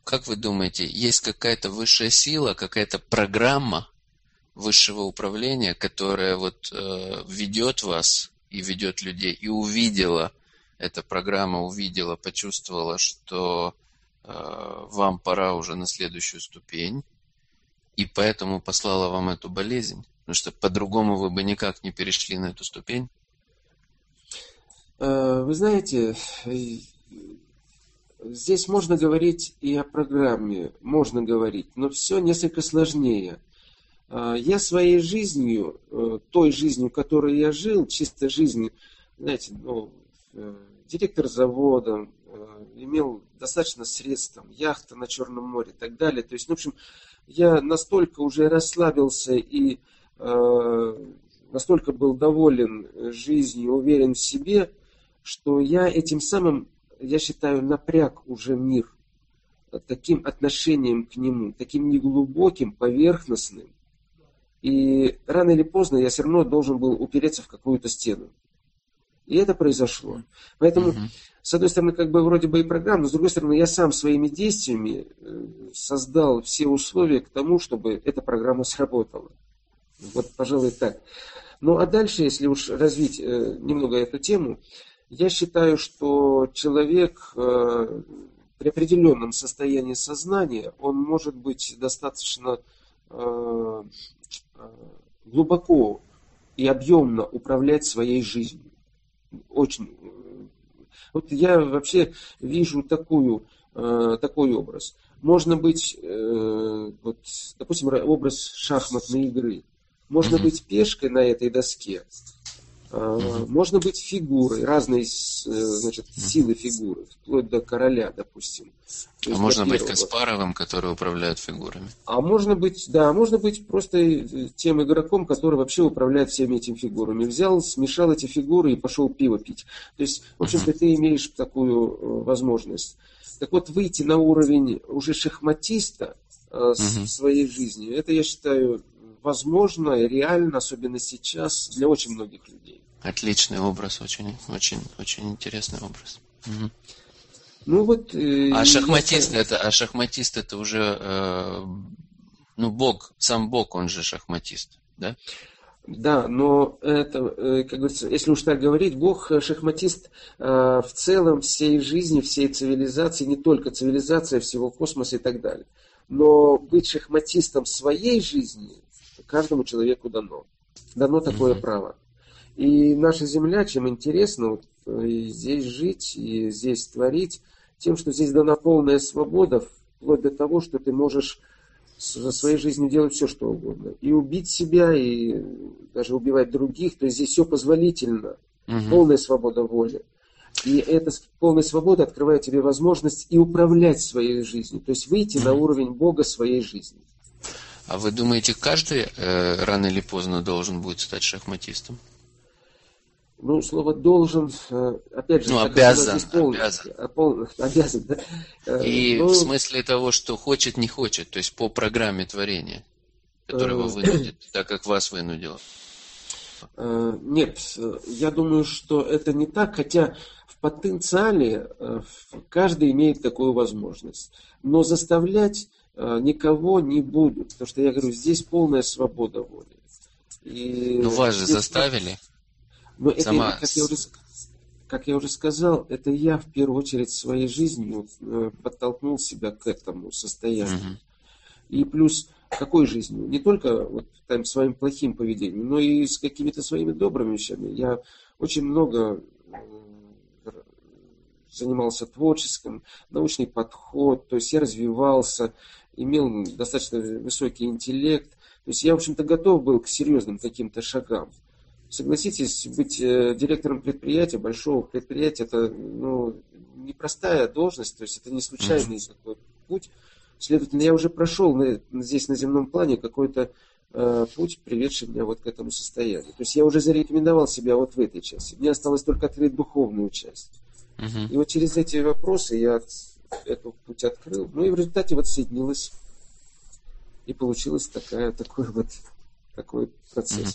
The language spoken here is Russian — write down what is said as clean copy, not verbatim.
как вы думаете, есть какая-то высшая сила, какая-то программа высшего управления, которая вот ведет вас и ведет людей, и увидела, эта программа увидела, почувствовала, что вам пора уже на следующую ступень, и поэтому послала вам эту болезнь? Потому что по-другому вы бы никак не перешли на эту ступень. Вы знаете, здесь можно говорить и о программе, можно говорить, но все несколько сложнее. Я своей жизнью, той жизнью, которой я жил, чисто жизнью, знаете, директор завода, имел достаточно средств, там, яхта на Черном море и так далее. То есть, в общем, я настолько уже расслабился и настолько был доволен жизнью, уверен в себе, что я этим самым, я считаю, напряг уже мир таким отношением к нему, таким неглубоким, поверхностным. И рано или поздно я все равно должен был упереться в какую-то стену. И это произошло. Поэтому, с одной стороны, как бы вроде бы и программа, но с другой стороны, я сам своими действиями создал все условия к тому, чтобы эта программа сработала. Вот, пожалуй, так. Ну, а дальше, если уж развить немного эту тему, я считаю, что человек при определенном состоянии сознания, он может быть достаточно глубоко и объемно управлять своей жизнью. Очень. Вот я вообще вижу такой образ. Можно быть, вот, допустим, образ шахматной игры. Можно быть пешкой на этой доске. Можно быть фигурой, разные, значит, силы фигуры, вплоть до короля, допустим. А можно быть Каспаровым, который управляет фигурами? А можно быть, да, можно быть просто тем игроком, который вообще управляет всеми этими фигурами. Взял, смешал эти фигуры и пошел пиво пить. То есть, в общем-то, ты имеешь такую возможность. Так вот, выйти на уровень уже шахматиста в своей жизни, это, я считаю, возможно и реально, особенно сейчас, для очень многих людей. Отличный образ, очень, очень, очень интересный образ. Ну вот. Шахматист это уже, Бог, сам Бог, он же шахматист, да? Да, но это, как говорится, если уж так говорить, Бог шахматист в целом всей жизни, всей цивилизации, не только цивилизация, всего космоса и так далее. Но быть шахматистом своей жизни каждому человеку дано. Дано такое право. И наша Земля, чем интересно, и здесь жить, и здесь творить, тем, что здесь дана полная свобода, вплоть до того, что ты можешь со своей жизнью делать все, что угодно. И убить себя, и даже убивать других. То есть здесь все позволительно. Полная свобода воли. И эта полная свобода открывает тебе возможность и управлять своей жизнью. То есть выйти на уровень Бога своей жизни. А вы думаете, каждый рано или поздно должен будет стать шахматистом? Ну, слово «должен», опять же... Обязан. Обязан, да? В смысле того, что хочет, не хочет, то есть по программе творения, которого вынудит, так как вас вынудило. Нет, я думаю, что это не так, хотя в потенциале каждый имеет такую возможность. Но заставлять никого не будут, потому что, я говорю, здесь полная свобода воли. Но вас же заставили. Но это, как я уже сказал, это я в первую очередь своей жизнью подтолкнул себя к этому состоянию. И плюс какой жизнью? Не только своим плохим поведением, но и с какими-то своими добрыми вещами. Я очень много занимался творческим, научный подход, то есть я развивался, имел достаточно высокий интеллект. То есть я, в общем-то, готов был к серьезным каким-то шагам. Согласитесь, быть директором предприятия, большого предприятия, это непростая должность, то есть это не случайный такой путь. Следовательно, я уже прошел здесь на земном плане какой-то путь, приведший меня вот к этому состоянию. То есть я уже зарекомендовал себя вот в этой части. Мне осталось только открыть духовную часть. И вот через эти вопросы я этот путь открыл. Ну и в результате вот соединилось и получилось такой процесс.